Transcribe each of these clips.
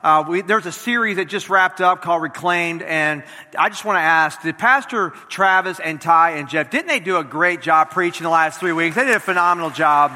There's a series that just wrapped up called Reclaimed, and I just want to ask, did Pastor Travis and Ty and Jeff, didn't they do a great job preaching the last 3 weeks? They did a phenomenal job.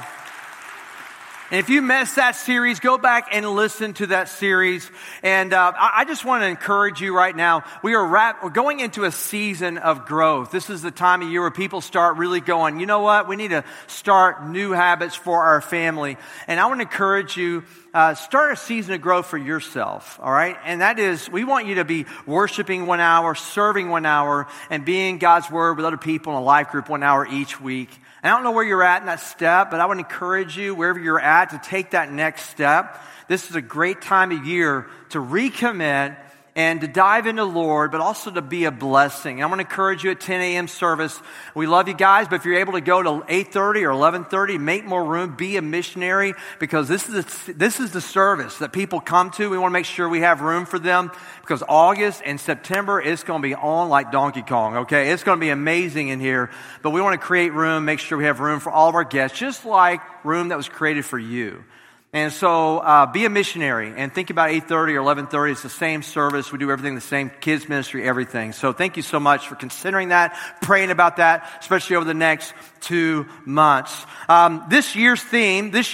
And if you missed that series, go back and listen to that series. And I just want to encourage you right now. We're going into a season of growth. This is the time of year where people start really going, you know what? We need to start new habits for our family. And I want to encourage you, start a season of growth for yourself, all right? And that is, we want you to be worshiping 1 hour, serving 1 hour, and being God's Word with other people in a life group 1 hour each week. And I don't know where you're at in that step, but I would encourage you, wherever you're at, to take that next step. This is a great time of year to recommit and to dive into the Lord, but also to be a blessing. I'm going to encourage you at 10 a.m. service. We love you guys, but if you're able to go to 8:30 or 11:30, make more room, be a missionary, because this is the service that people come to. We want to make sure we have room for them, because August and September, it's going to be on like Donkey Kong, okay? It's going to be amazing in here, but we want to create room, make sure we have room for all of our guests, just like room that was created for you. And so be a missionary and think about 8:30 or 11:30. It's the same service. We do everything the same, kids ministry, everything. So thank you so much for considering that, praying about that, especially over the next 2 months. This year's theme at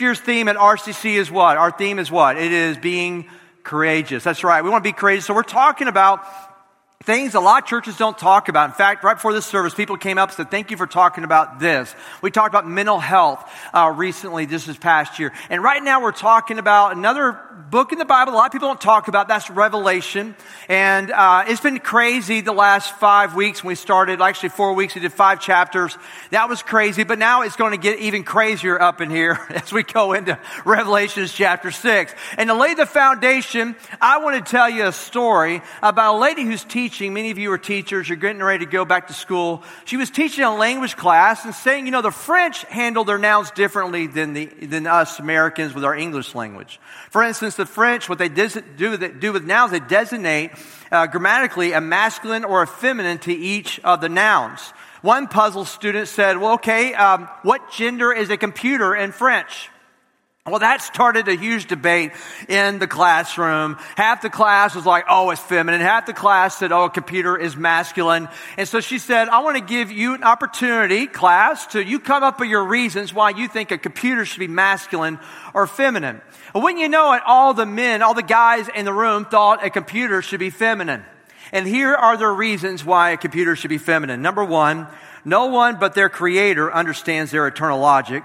RCC is what? Our theme is what? It is being courageous. That's right. We want to be courageous. So we're talking about things a lot of churches don't talk about. In fact, right before this service, people came up and said, thank you for talking about this. We talked about mental health recently, this past year. And right now we're talking about another book in the Bible a lot of people don't talk about. That's Revelation. And it's been crazy the last 5 weeks when we started. Actually, 4 weeks, we did 5 chapters. That was crazy. But now it's going to get even crazier up in here as we go into Revelation chapter 6. And to lay the foundation, I want to tell you a story about a lady who's teaching. Many of you are teachers. You're getting ready to go back to school. She was teaching a language class and saying, you know, the French handle their nouns differently than us Americans with our English language. For instance, the French, what they do with nouns, they designate grammatically a masculine or a feminine to each of the nouns. One puzzle student said, well, okay, what gender is a computer in French? Well, that started a huge debate in the classroom. Half the class was like, oh, it's feminine. Half the class said, oh, a computer is masculine. And so she said, I want to give you an opportunity, class, to you come up with your reasons why you think a computer should be masculine or feminine. Well, wouldn't you know it, all the guys in the room thought a computer should be feminine. And here are their reasons why a computer should be feminine. Number one, no one but their creator understands their eternal logic.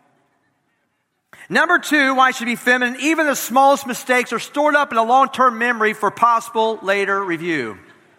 Number two, why it should be feminine. Even the smallest mistakes are stored up in a long-term memory for possible later review.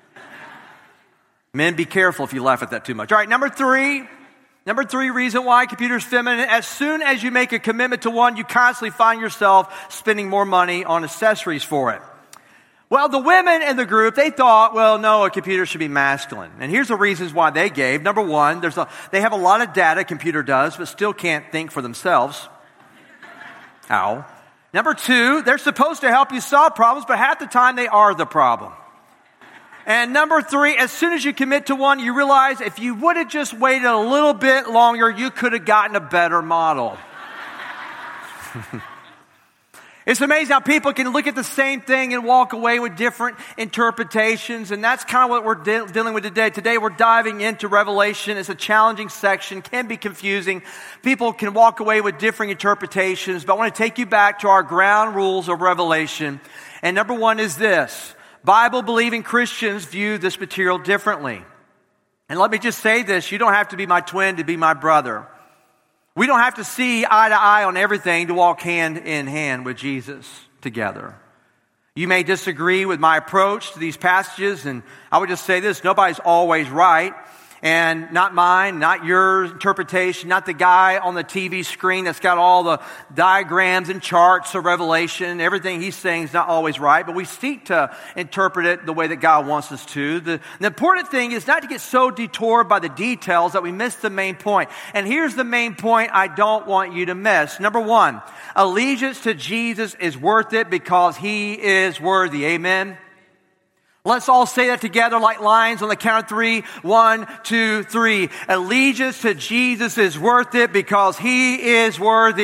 Men, be careful if you laugh at that too much. All right, number three reason why computer is feminine. As soon as you make a commitment to one, you constantly find yourself spending more money on accessories for it. Well, the women in the group, they thought, well, no, a computer should be masculine. And here's the reasons why they gave. Number one, they have a lot of data, a computer does, but still can't think for themselves. Ow. Number two, they're supposed to help you solve problems, but half the time they are the problem. And number three, as soon as you commit to one, you realize if you would have just waited a little bit longer, you could have gotten a better model. It's amazing how people can look at the same thing and walk away with different interpretations, and that's kind of what we're dealing with today. Today we're diving into Revelation. It's a challenging section, can be confusing. People can walk away with different interpretations, but I want to take you back to our ground rules of Revelation. And number one is this: Bible-believing Christians view this material differently. And let me just say this, you don't have to be my twin to be my brother. We don't have to see eye to eye on everything to walk hand in hand with Jesus together. You may disagree with my approach to these passages, and I would just say this: nobody's always right. And not mine, not your interpretation, not the guy on the TV screen that's got all the diagrams and charts of Revelation. Everything he's saying is not always right, but we seek to interpret it the way that God wants us to. The important thing is not to get so detoured by the details that we miss the main point. And here's the main point I don't want you to miss. Number one, allegiance to Jesus is worth it because He is worthy. Amen? Let's all say that together like lions on the count of 3. 1, 2, 3. Allegiance to Jesus is worth it because He is worthy.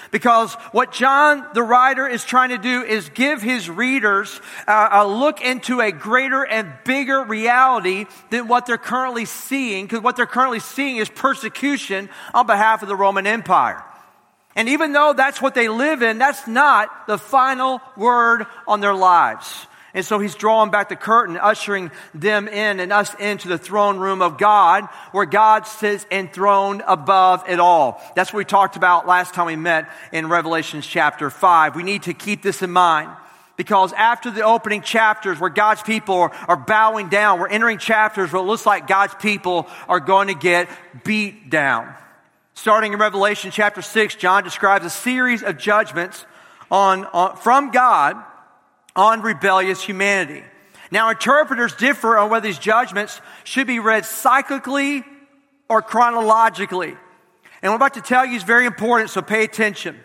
because what John, the writer, is trying to do is give his readers a look into a greater and bigger reality than what they're currently seeing, because what they're currently seeing is persecution on behalf of the Roman Empire. And even though that's what they live in, that's not the final word on their lives. And so he's drawing back the curtain, ushering them in and us into the throne room of God, where God sits enthroned above it all. That's what we talked about last time we met in Revelation chapter 5. We need to keep this in mind, because after the opening chapters where God's people are bowing down, we're entering chapters where it looks like God's people are going to get beat down. Starting in Revelation chapter 6, John describes a series of judgments from God on rebellious humanity. Now, interpreters differ on whether these judgments should be read cyclically or chronologically. And what I'm about to tell you is very important, so pay attention.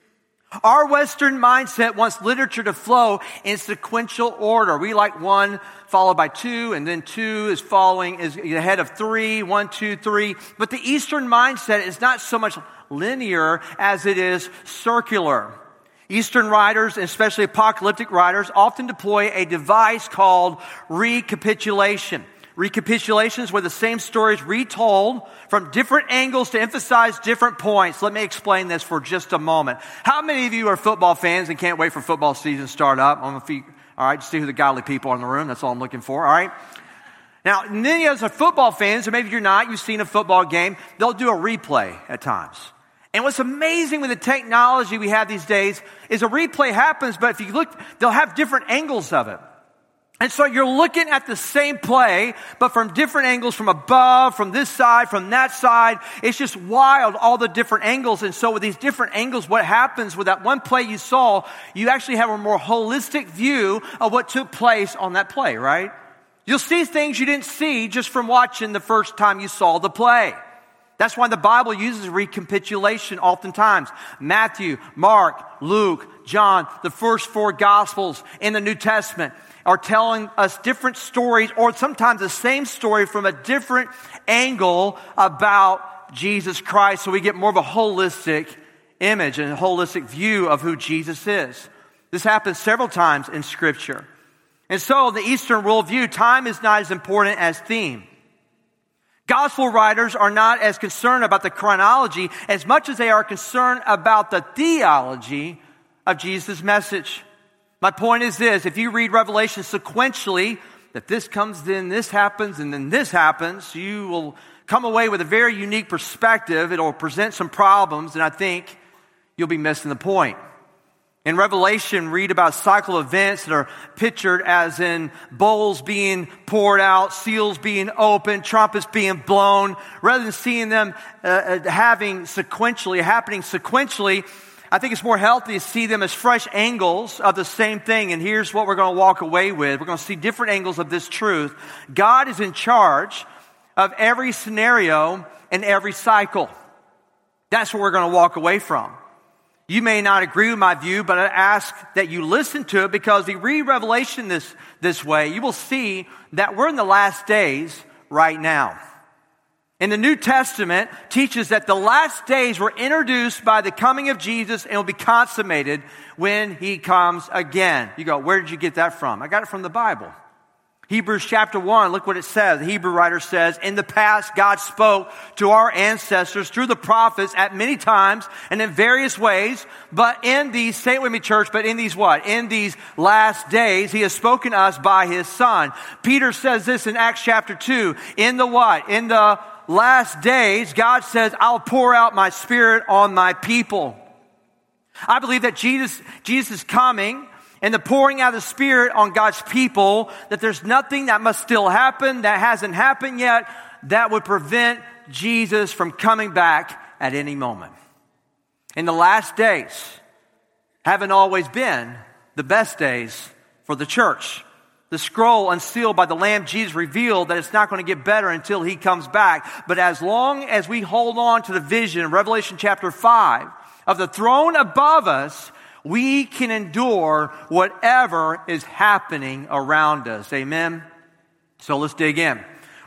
Our Western mindset wants literature to flow in sequential order. We like 1 followed by 2, and then 2 is ahead of 3, 1, 2, 3. But the Eastern mindset is not so much linear as it is circular. Eastern writers, especially apocalyptic writers, often deploy a device called recapitulation. Recapitulation is where the same story is retold from different angles to emphasize different points. Let me explain this for just a moment. How many of you are football fans and can't wait for football season to start up? On the feet. All right, just see who the godly people are in the room. That's all I'm looking for. All right. Now, many of us are football fans, or maybe you're not. You've seen a football game. They'll do a replay at times. And what's amazing with the technology we have these days is a replay happens, but if you look, they'll have different angles of it. And so you're looking at the same play, but from different angles, from above, from this side, from that side. It's just wild, all the different angles. And so with these different angles, what happens with that one play you saw, you actually have a more holistic view of what took place on that play, right? You'll see things you didn't see just from watching the first time you saw the play. That's why the Bible uses recapitulation oftentimes. Matthew, Mark, Luke, John, the first 4 Gospels in the New Testament are telling us different stories, or sometimes the same story from a different angle about Jesus Christ, so we get more of a holistic image and a holistic view of who Jesus is. This happens several times in Scripture. And so the Eastern worldview, time is not as important as theme. Gospel writers are not as concerned about the chronology as much as they are concerned about the theology of Jesus' message. My point is this: if you read Revelation sequentially, that this comes, then this happens, and then this happens, you will come away with a very unique perspective. It'll present some problems, and I think you'll be missing the point. In Revelation, read about cycle events that are pictured as in bowls being poured out, seals being opened, trumpets being blown. Rather than seeing them happening sequentially, I think it's more healthy to see them as fresh angles of the same thing. And here's what we're going to walk away with. We're going to see different angles of this truth. God is in charge of every scenario and every cycle. That's what we're going to walk away from. You may not agree with my view, but I ask that you listen to it, because if you read Revelation this way, you will see that we're in the last days right now. And the New Testament teaches that the last days were introduced by the coming of Jesus and will be consummated when He comes again. You go, where did you get that from? I got it from the Bible. Hebrews chapter 1, look what it says. The Hebrew writer says, in the past God spoke to our ancestors through the prophets at many times and in various ways, but in these, say it with me church, but in these what? In these last days, He has spoken to us by His Son. Peter says this in Acts chapter 2, in the what? In the last days, God says, I'll pour out my Spirit on my people. I believe that Jesus is coming, and the pouring out of the Spirit on God's people, that there's nothing that must still happen, that hasn't happened yet, that would prevent Jesus from coming back at any moment. In the last days, haven't always been the best days for the church. The scroll unsealed by the Lamb Jesus revealed that it's not going to get better until He comes back. But as long as we hold on to the vision in Revelation chapter 5 of the throne above us, we can endure whatever is happening around us. Amen? So let's dig in.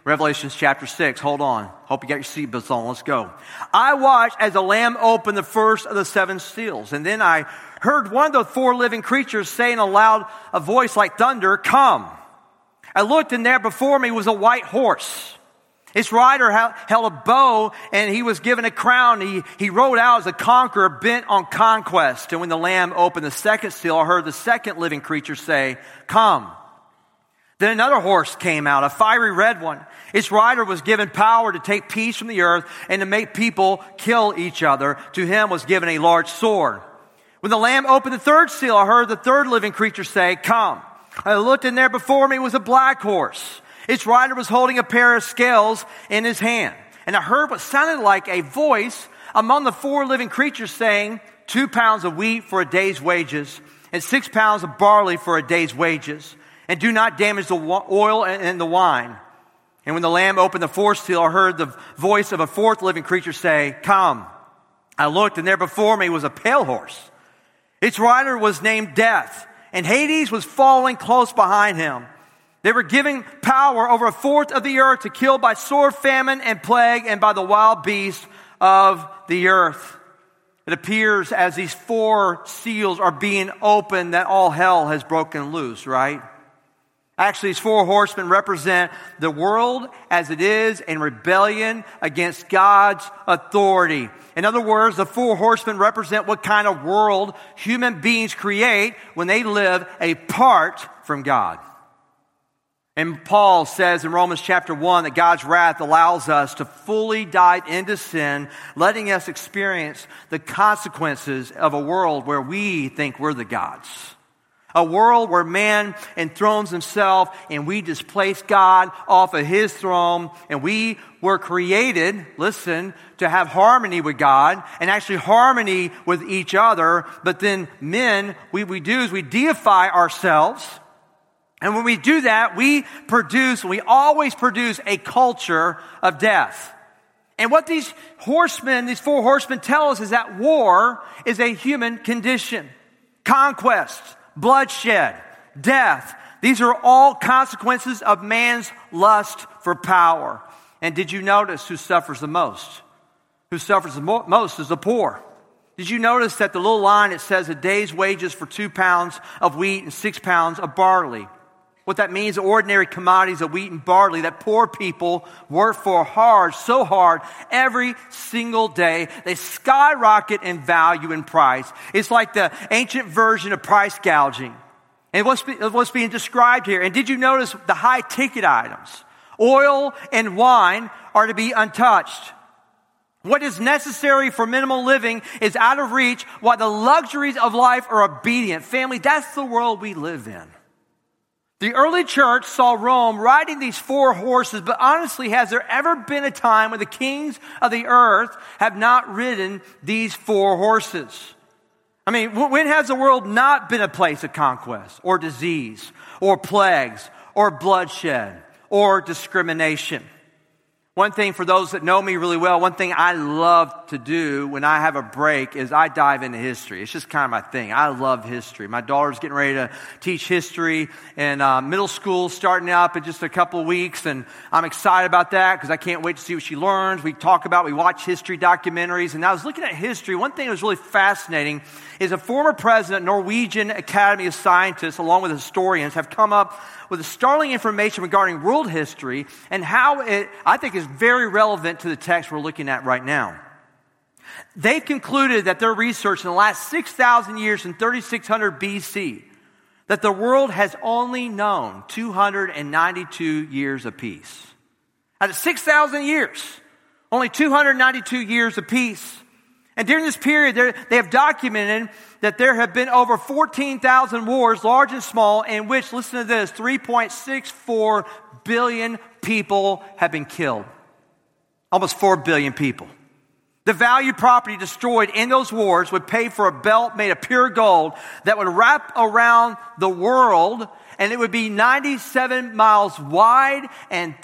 Revelation chapter 6. Hold on. Hope you got your seatbelts on. Let's go. I watched as the Lamb opened the first of the 7 seals. And then I heard one of the 4 living creatures say in a voice like thunder, "Come." I looked, and there before me was a white horse. Its rider held a bow, and he was given a crown. He rode out as a conqueror bent on conquest. And when the Lamb opened the 2nd seal, I heard the 2nd living creature say, "Come." Then another horse came out, a fiery red one. Its rider was given power to take peace from the earth and to make people kill each other. To him was given a large sword. When the Lamb opened the 3rd seal, I heard the 3rd living creature say, "Come." I looked, and there before me was a black horse. Its rider was holding a pair of scales in his hand. And I heard what sounded like a voice among the 4 living creatures saying, 2 pounds of wheat for a day's wages, and 6 pounds of barley for a day's wages. And do not damage the oil and the wine." And when the Lamb opened the 4th seal, I heard the voice of a 4th living creature say, "Come." I looked, and there before me was a pale horse. Its rider was named Death, and Hades was following close behind him. They were giving power over 1/4 of the earth to kill by sword, famine, and plague, and by the wild beasts of the earth. It appears as these 4 seals are being opened that all hell has broken loose, right? Actually, these 4 horsemen represent the world as it is in rebellion against God's authority. In other words, the 4 horsemen represent what kind of world human beings create when they live apart from God. And Paul says in Romans chapter 1 that God's wrath allows us to fully dive into sin, letting us experience the consequences of a world where we think we're the gods. A world where man enthrones himself and we displace God off of his throne. And we were created, listen, to have harmony with God and actually harmony with each other. But then men, we deify ourselves. And when we do that, we always produce a culture of death. And what these 4 horsemen tell us is that war is a human condition. Conquest, bloodshed, death. These are all consequences of man's lust for power. And did you notice who suffers the most? Who suffers the most is the poor. Did you notice that the little line, it says a day's wages for 2 pounds of wheat and 6 pounds of barley? What that means, the ordinary commodities of wheat and barley that poor people work for so hard, every single day. They skyrocket in value and price. It's like the ancient version of price gouging. And what's being described here. And did you notice the high ticket items? Oil and wine are to be untouched. What is necessary for minimal living is out of reach, while the luxuries of life are obedient. Family, that's the world we live in. The early church saw Rome riding these 4 horses, but honestly, has there ever been a time when the kings of the earth have not ridden these 4 horses? I mean, when has the world not been a place of conquest, or disease, or plagues, or bloodshed, or discrimination? One thing for those that know me really well, one thing I love to do when I have a break is I dive into history. It's just kind of my thing. I love history. My daughter's getting ready to teach history in middle school, starting up in just a couple of weeks, and I'm excited about that because I can't wait to see what she learns. We watch history documentaries, and I was looking at history. One thing that was really fascinating is a former president, Norwegian Academy of Scientists, along with historians, have come up with startling information regarding world history and how it, I think, is very relevant to the text we're looking at right now. They concluded that their research in the last 6,000 years, in 3600 BC, that the world has only known 292 years of peace. Out of 6,000 years, only 292 years of peace. And during this period, they have documented that there have been over 14,000 wars, large and small, in which, listen to this, 3.64 billion people have been killed. Almost 4 billion people. The valued property destroyed in those wars would pay for a belt made of pure gold that would wrap around the world, and it would be 97 miles wide and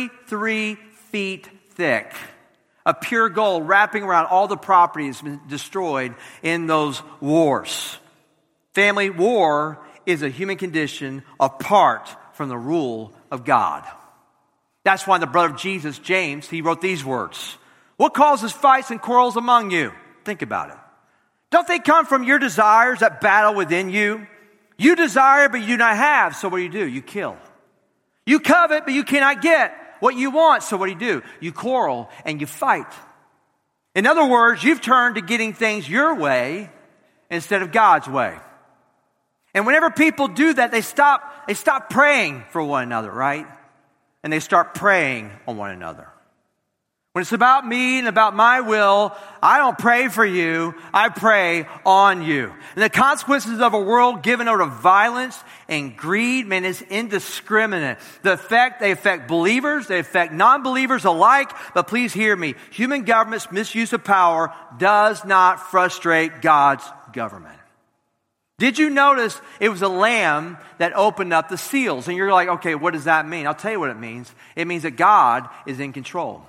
33 feet thick. Of pure gold wrapping around all the properties destroyed in those wars. Family, war is a human condition apart from the rule of God. That's why the brother of Jesus, James, he wrote these words. What causes fights and quarrels among you? Think about it. Don't they come from your desires that battle within you? You desire, but you do not have, so what do? You kill. You covet, but you cannot get what you want, so what do? You quarrel and you fight. In other words, you've turned to getting things your way instead of God's way. And whenever people do that, they stop praying for one another, right? And they start preying on one another. When it's about me and about my will, I don't pray for you, I pray on you. And the consequences of a world given over to violence and greed, man, is indiscriminate. They affect believers, they affect non-believers alike, but please hear me. Human government's misuse of power does not frustrate God's government. Did you notice it was a lamb that opened up the seals? And you're like, okay, what does that mean? I'll tell you what it means. It means that God is in control.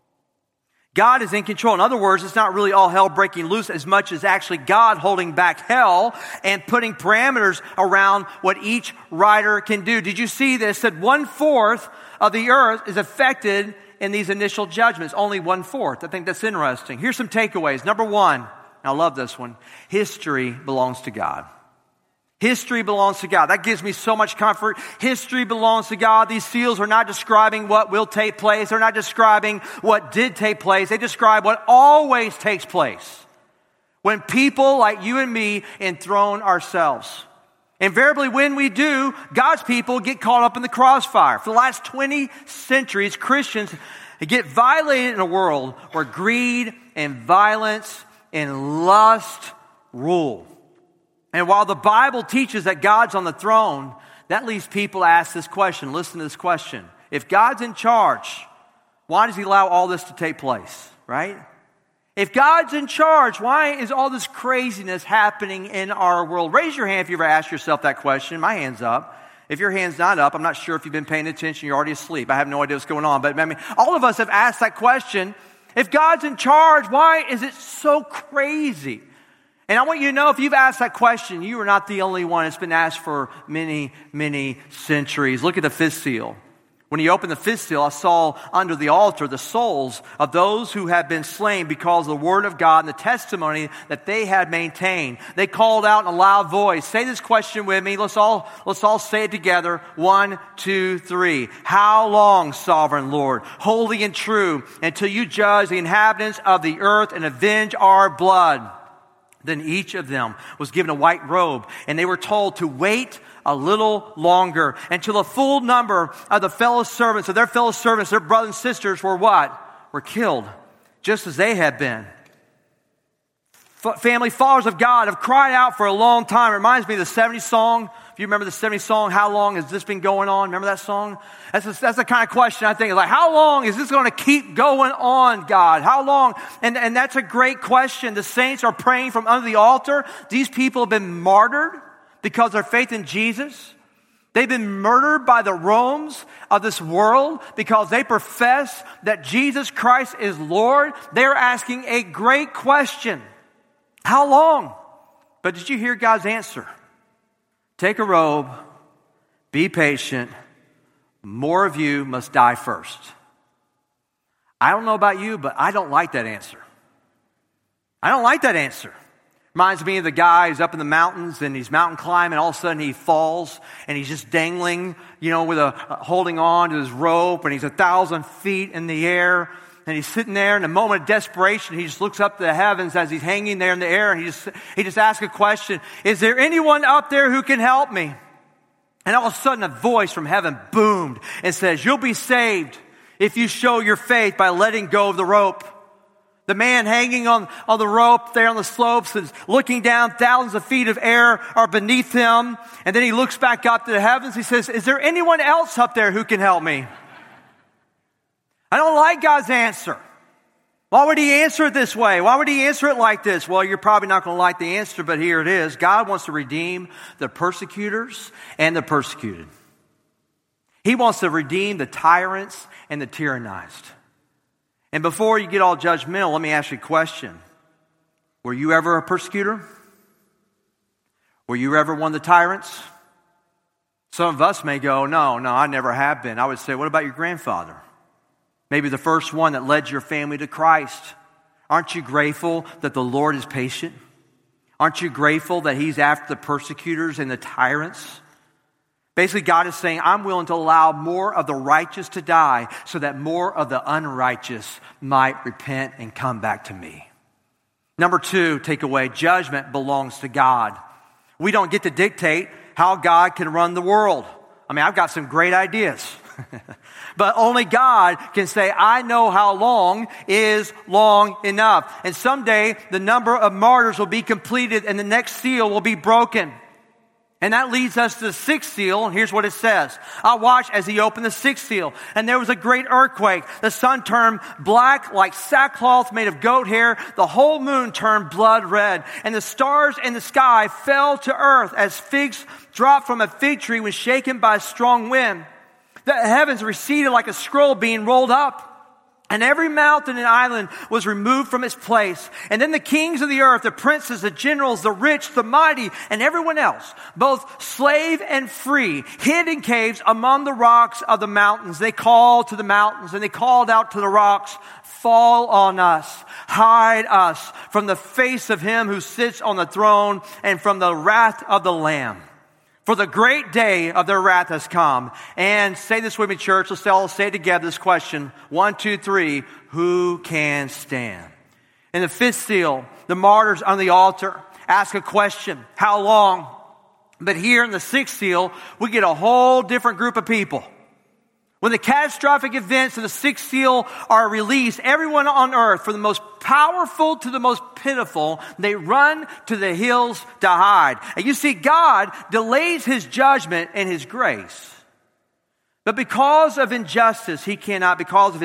God is in control. In other words, it's not really all hell breaking loose as much as actually God holding back hell and putting parameters around what each rider can do. Did you see this? That 1/4 of the earth is affected in these initial judgments. Only 1/4. I think that's interesting. Here's some takeaways. Number one, and I love this one. History belongs to God. History belongs to God. That gives me so much comfort. History belongs to God. These seals are not describing what will take place. They're not describing what did take place. They describe what always takes place when people like you and me enthrone ourselves. Invariably, when we do, God's people get caught up in the crossfire. For the last 20 centuries, Christians get violated in a world where greed and violence and lust rule. And while the Bible teaches that God's on the throne, that leaves people to ask this question. Listen to this question. If God's in charge, why does he allow all this to take place, right? If God's in charge, why is all this craziness happening in our world? Raise your hand if you ever asked yourself that question. My hand's up. If your hand's not up, I'm not sure if you've been paying attention. You're already asleep. I have no idea what's going on. But I mean, all of us have asked that question. If God's in charge, why is it so crazy? And I want you to know, if you've asked that question, you are not the only one. It's been asked for many, many centuries. Look at the fifth seal. When he opened the fifth seal, I saw under the altar the souls of those who had been slain because of the word of God and the testimony that they had maintained. They called out in a loud voice. Say this question with me. Let's all say it together. 1, 2, 3. How long, sovereign Lord, holy and true, until you judge the inhabitants of the earth and avenge our blood? Then each of them was given a white robe, and they were told to wait a little longer until the full number of their fellow servants, their brothers and sisters were what? Were killed, just as they had been. Family, followers of God have cried out for a long time. It reminds me of the 70s song. If you remember the 70s song, How Long Has This Been Going On? Remember that song? That's the kind of question I think. Like, how long is this going to keep going on, God? How long? And that's a great question. The saints are praying from under the altar. These people have been martyred because of their faith in Jesus. They've been murdered by the Romes of this world because they profess that Jesus Christ is Lord. They're asking a great question. How long? But did you hear God's answer? Take a robe, be patient. More of you must die first. I don't know about you, but I don't like that answer. I don't like that answer. Reminds me of the guy who's up in the mountains and he's mountain climbing. All of a sudden he falls and he's just dangling, with holding on to his rope, and he's 1,000 feet in the air. And he's sitting there in a moment of desperation. He just looks up to the heavens as he's hanging there in the air, and he just asks a question. Is there anyone up there who can help me? And all of a sudden a voice from heaven boomed and says, you'll be saved if you show your faith by letting go of the rope. The man hanging on the rope there on the slopes is looking down. Thousands of feet of air are beneath him. And then he looks back up to the heavens. He says, is there anyone else up there who can help me? I don't like God's answer. Why would he answer it this way? Why would he answer it like this? Well, you're probably not going to like the answer, but here it is. God wants to redeem the persecutors and the persecuted. He wants to redeem the tyrants and the tyrannized. And before you get all judgmental, let me ask you a question. Were you ever a persecutor? Were you ever one of the tyrants? Some of us may go, no, I never have been. I would say, what about your grandfather? Maybe the first one that led your family to Christ. Aren't you grateful that the Lord is patient? Aren't you grateful that He's after the persecutors and the tyrants? Basically, God is saying, I'm willing to allow more of the righteous to die so that more of the unrighteous might repent and come back to me. Number 2, takeaway, judgment belongs to God. We don't get to dictate how God can run the world. I mean, I've got some great ideas. But only God can say, I know how long is long enough. And someday the number of martyrs will be completed and the next seal will be broken. And that leads us to the 6th seal, and here's what it says. I watched as He opened the 6th seal, and there was a great earthquake. The sun turned black like sackcloth made of goat hair. The whole moon turned blood red, and the stars in the sky fell to earth as figs drop from a fig tree when shaken by a strong wind. The heavens receded like a scroll being rolled up. And every mountain and island was removed from its place. And then the kings of the earth, the princes, the generals, the rich, the mighty, and everyone else, both slave and free, hid in caves among the rocks of the mountains. They called to the mountains and they called out to the rocks, fall on us, hide us from the face of Him who sits on the throne and from the wrath of the Lamb. For the great day of their wrath has come. And say this with me, church. Let's all say together this question. 1, 2, 3. Who can stand? In the 5th seal, the martyrs on the altar ask a question. How long? But here in the 6th seal, we get a whole different group of people. When the catastrophic events of the 6th seal are released, everyone on earth, from the most powerful to the most pitiful, they run to the hills to hide. And you see, God delays His judgment and His grace. But because of His justice, He cannot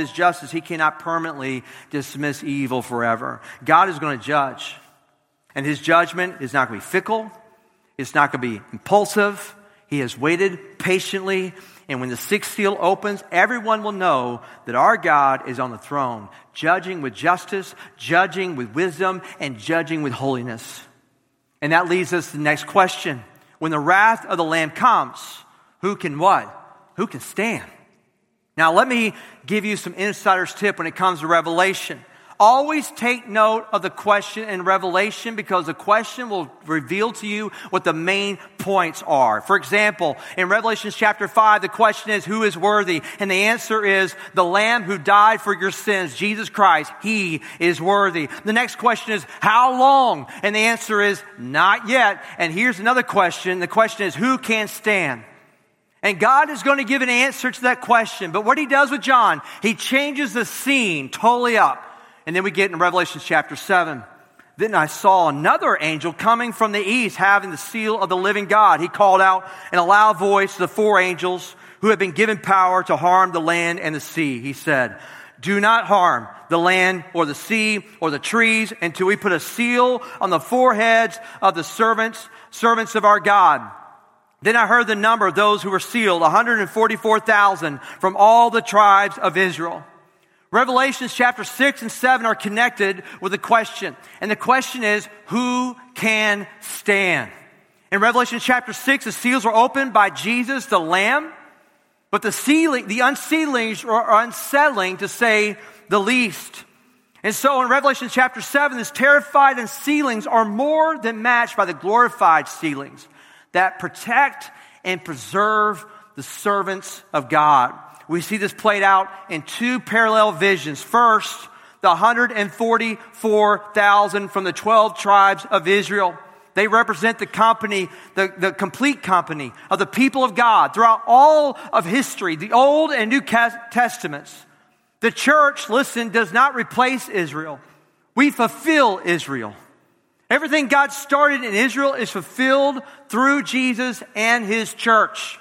permanently dismiss evil forever. God is going to judge. And His judgment is not going to be fickle. It's not going to be impulsive. He has waited patiently. And when the 6th seal opens, everyone will know that our God is on the throne, judging with justice, judging with wisdom, and judging with holiness. And that leads us to the next question. When the wrath of the Lamb comes, who can what? Who can stand? Now let me give you some insider's tip when it comes to Revelation. Always take note of the question in Revelation because the question will reveal to you what the main points are. For example, in Revelation chapter 5, the question is, who is worthy? And the answer is the Lamb who died for your sins, Jesus Christ. He is worthy. The next question is, how long? And the answer is, not yet. And here's another question. The question is, who can stand? And God is going to give an answer to that question. But what He does with John, He changes the scene totally up. And then we get in Revelation chapter 7. Then I saw another angel coming from the east having the seal of the living God. He called out in a loud voice to the 4 angels who had been given power to harm the land and the sea. He said, do not harm the land or the sea or the trees until we put a seal on the foreheads of the servants of our God. Then I heard the number of those who were sealed, 144,000 from all the tribes of Israel. Revelations chapter 6 and 7 are connected with a question. And the question is, who can stand? In Revelation chapter 6, the seals were opened by Jesus, the Lamb. But the unsealings are unsettling, to say the least. And so in Revelation chapter 7, this terrified unsealings are more than matched by the glorified sealings that protect and preserve the servants of God. We see this played out in 2 parallel visions. First, the 144,000 from the 12 tribes of Israel. They represent the company, the complete company of the people of God throughout all of history, the Old and New Testaments. The church, listen, does not replace Israel. We fulfill Israel. Everything God started in Israel is fulfilled through Jesus and His church.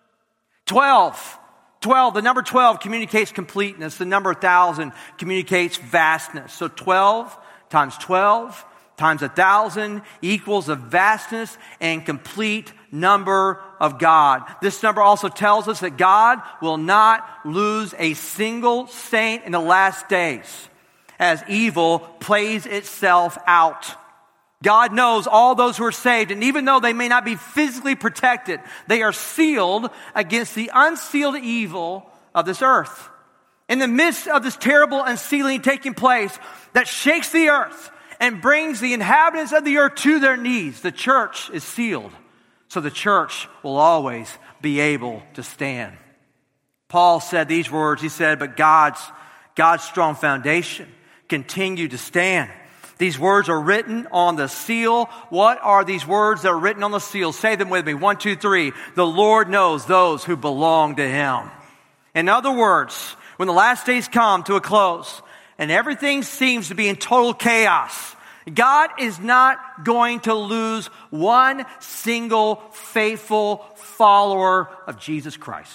12, the number 12 communicates completeness. The number 1,000 communicates vastness. So 12 times 12 times 1,000 equals the vastness and complete number of God. This number also tells us that God will not lose a single saint in the last days as evil plays itself out. God knows all those who are saved, and even though they may not be physically protected, they are sealed against the unsealed evil of this earth. in the midst of this terrible unsealing taking place that shakes the earth and brings the inhabitants of the earth to their knees, the church is sealed. So the church will always be able to stand. Paul said these words. He said, but God's strong foundation continued to stand. These words are written on the seal. What are these words that are written on the seal? Say them with me. 1, 2, 3. The Lord knows those who belong to Him. In other words, when the last days come to a close and everything seems to be in total chaos, God is not going to lose one single faithful follower of Jesus Christ.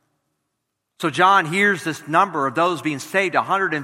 So John hears this number of those being saved,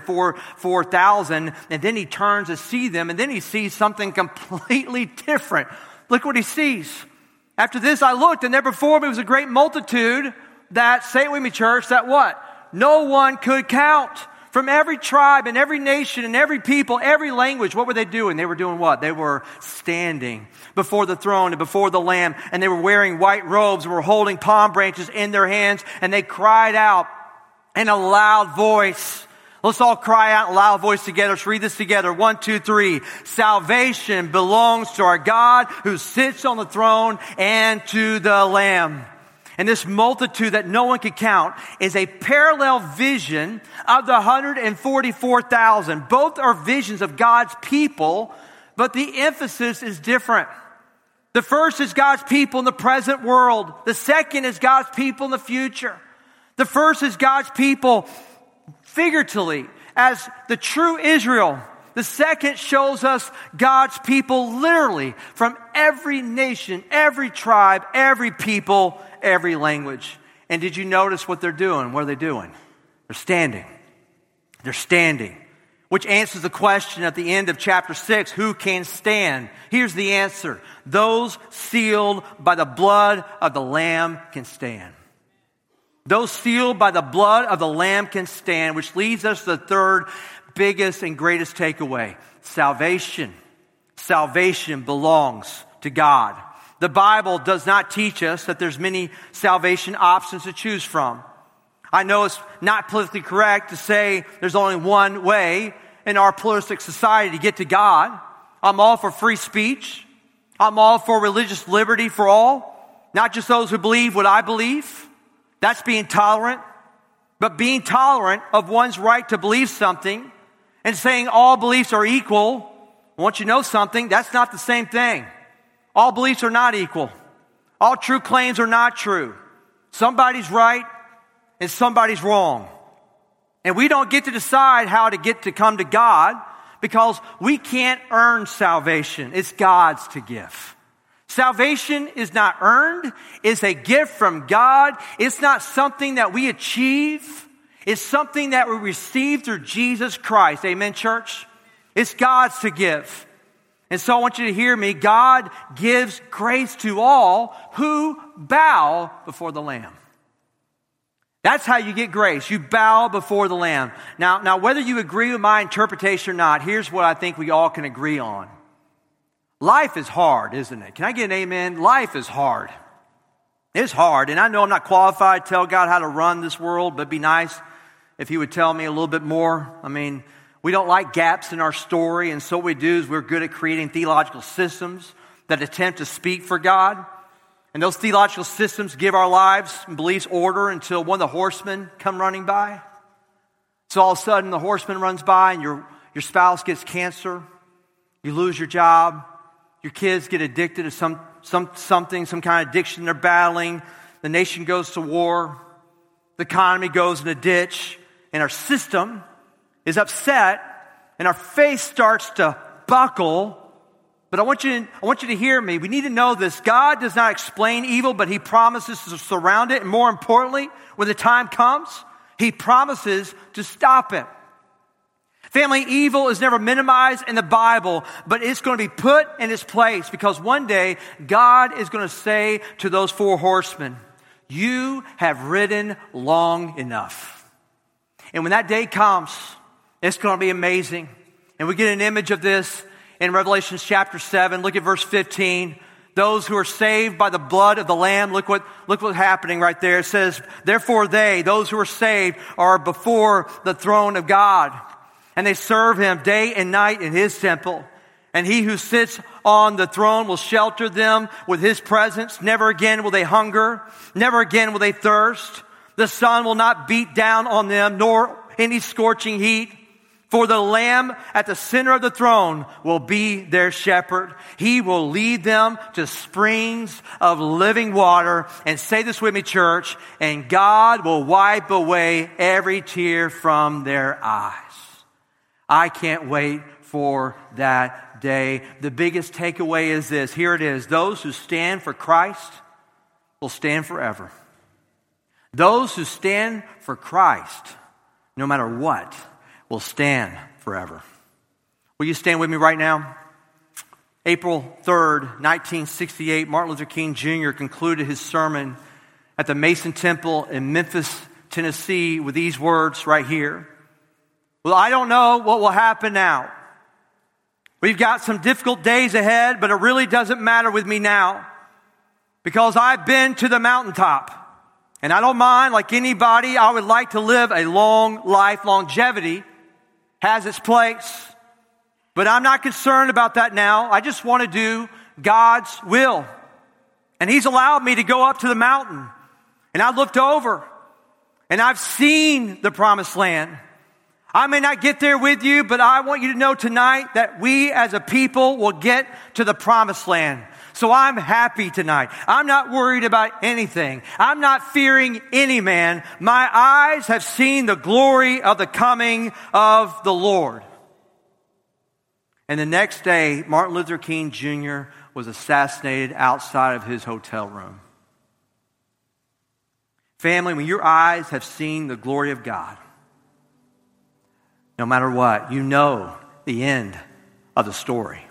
104,000, and then he turns to see them, and then he sees something completely different. Look what he sees. After this I looked, and there before me was a great multitude that, say it with me, church, that what? No one could count. From every tribe and every nation and every people, every language. What were they doing? They were doing what? They were standing before the throne and before the Lamb, and they were wearing white robes and were holding palm branches in their hands, and they cried out in a loud voice. Let's all cry out in a loud voice together. Let's read this together. 1, 2, 3. Salvation belongs to our God who sits on the throne and to the Lamb. And this multitude that no one could count is a parallel vision of the 144,000. Both are visions of God's people, but the emphasis is different. The first is God's people in the present world. The second is God's people in the future. The first is God's people figuratively as the true Israel. The second shows us God's people literally from every nation, every tribe, every people, every language. And did you notice what they're doing? What are they doing? They're standing. They're standing. Which answers the question at the end of chapter 6, who can stand? Here's the answer. Those sealed by the blood of the Lamb can stand. Those sealed by the blood of the Lamb can stand, which leads us to the third biggest and greatest takeaway. Salvation. Salvation belongs to God. The Bible does not teach us that there's many salvation options to choose from. I know it's not politically correct to say there's only one way in our pluralistic society to get to God. I'm all for free speech. I'm all for religious liberty for all. Not just those who believe what I believe. That's being tolerant. But being tolerant of one's right to believe something and saying all beliefs are equal, I want you to know something, that's not the same thing. All beliefs are not equal. All true claims are not true. Somebody's right and somebody's wrong. And we don't get to decide how to get to come to God because we can't earn salvation. It's God's to give. Salvation is not earned. It's a gift from God. It's not something that we achieve. It's something that we receive through Jesus Christ. Amen, church? It's God's to give. And so I want you to hear me. God gives grace to all who bow before the Lamb. That's how you get grace. You bow before the Lamb. Now, whether you agree with my interpretation or not, here's what I think we all can agree on. Life is hard, isn't it? Can I get an amen? Life is hard. It's hard. And I know I'm not qualified to tell God how to run this world, but it'd be nice if He would tell me a little bit more. I mean, we don't like gaps in our story, and so what we do is we're good at creating theological systems that attempt to speak for God. And those theological systems give our lives and beliefs order until one of the horsemen come running by. So all of a sudden the horseman runs by and your spouse gets cancer. You lose your job. Your kids get addicted to some kind of addiction they're battling. The nation goes to war. The economy goes in a ditch. And our system is upset. And our faith starts to buckle. But I want you to hear me. We need to know this. God does not explain evil, but He promises to surround it. And more importantly, when the time comes, He promises to stop it. Family, evil is never minimized in the Bible, but it's going to be put in its place because one day God is going to say to those four horsemen, you have ridden long enough. And when that day comes, it's going to be amazing. And we get an image of this in Revelation chapter 7. Look at verse 15. those who are saved by the blood of the Lamb. Look what's happening right there. It says, therefore those who are saved, are before the throne of God. And they serve him day and night in his temple. And he who sits on the throne will shelter them with his presence. Never again will they hunger. Never again will they thirst. The sun will not beat down on them, nor any scorching heat. For the Lamb at the center of the throne will be their shepherd. He will lead them to springs of living water. And say this with me, church. And God will wipe away every tear from their eyes. I can't wait for that day. The biggest takeaway is this. Here it is. Those who stand for Christ will stand forever. Those who stand for Christ, no matter what, will stand forever. Will you stand with me right now? April 3rd, 1968, Martin Luther King Jr. concluded his sermon at the Mason Temple in Memphis, Tennessee with these words right here. Well, I don't know what will happen now. We've got some difficult days ahead, but it really doesn't matter with me now because I've been to the mountaintop. And I don't mind, like anybody, I would like to live a long life. Longevity has its place. But I'm not concerned about that now. I just want to do God's will. And He's allowed me to go up to the mountain. And I looked over. And I've seen the promised land. I may not get there with you, but I want you to know tonight that we as a people will get to the promised land. So I'm happy tonight. I'm not worried about anything. I'm not fearing any man. My eyes have seen the glory of the coming of the Lord. And the next day, Martin Luther King Jr. was assassinated outside of his hotel room. Family, when your eyes have seen the glory of God, no matter what, you know the end of the story.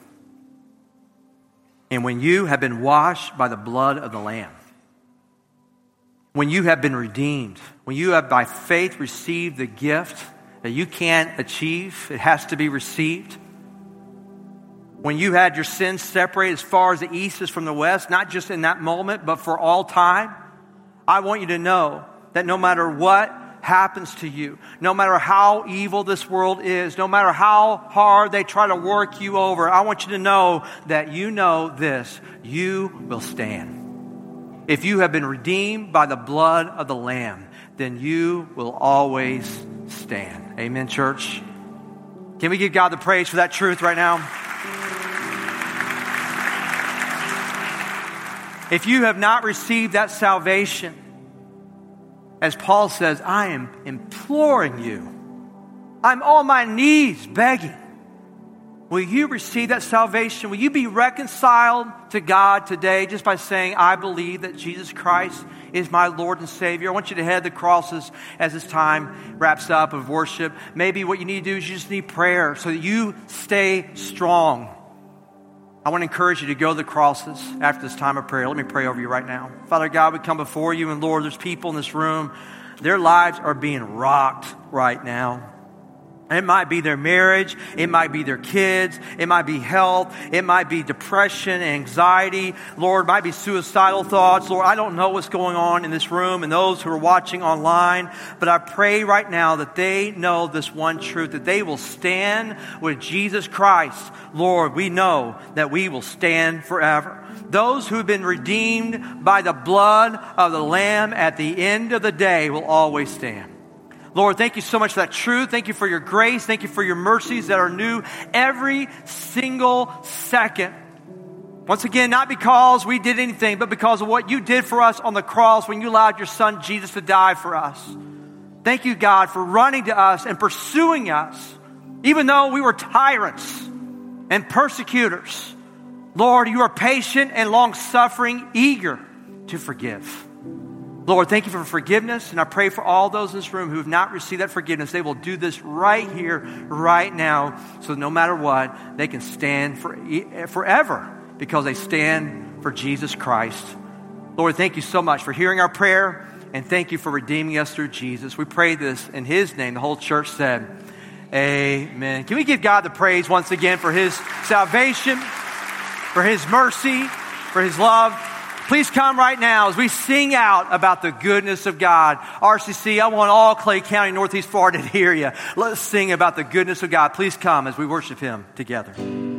And when you have been washed by the blood of the Lamb, when you have been redeemed, when you have by faith received the gift that you can't achieve, it has to be received. When you had your sins separated as far as the east is from the west, not just in that moment, but for all time, I want you to know that no matter what happens to you, no matter how evil this world is, no matter how hard they try to work you over, I want you to know that you know this, you will stand. If you have been redeemed by the blood of the Lamb, then you will always stand. Amen, church? Can we give God the praise for that truth right now? If you have not received that salvation, as Paul says, I am imploring you. I'm on my knees begging. Will you receive that salvation? Will you be reconciled to God today just by saying, I believe that Jesus Christ is my Lord and Savior? I want you to head the crosses as this time wraps up of worship. Maybe what you need to do is you just need prayer so that you stay strong. I want to encourage you to go to the crosses after this time of prayer. Let me pray over you right now. Father God, we come before you, and Lord, there's people in this room, their lives are being rocked right now. It might be their marriage, it might be their kids, it might be health, it might be depression, anxiety, Lord, it might be suicidal thoughts. Lord, I don't know what's going on in this room and those who are watching online, but I pray right now that they know this one truth, that they will stand with Jesus Christ. Lord, we know that we will stand forever. Those who have been redeemed by the blood of the Lamb at the end of the day will always stand. Lord, thank you so much for that truth. Thank you for your grace. Thank you for your mercies that are new every single second. Once again, not because we did anything, but because of what you did for us on the cross when you allowed your son Jesus to die for us. Thank you, God, for running to us and pursuing us, even though we were tyrants and persecutors. Lord, you are patient and long-suffering, eager to forgive. Lord, thank you for forgiveness, and I pray for all those in this room who have not received that forgiveness, they will do this right here, right now, so no matter what, they can stand forever because they stand for Jesus Christ. Lord, thank you so much for hearing our prayer, and thank you for redeeming us through Jesus. We pray this in His name. The whole church said, amen. Can we give God the praise once again for His salvation, for His mercy, for His love. Please come right now as we sing out about the goodness of God. RCC, I want all Clay County, Northeast Florida to hear you. Let's sing about the goodness of God. Please come as we worship Him together.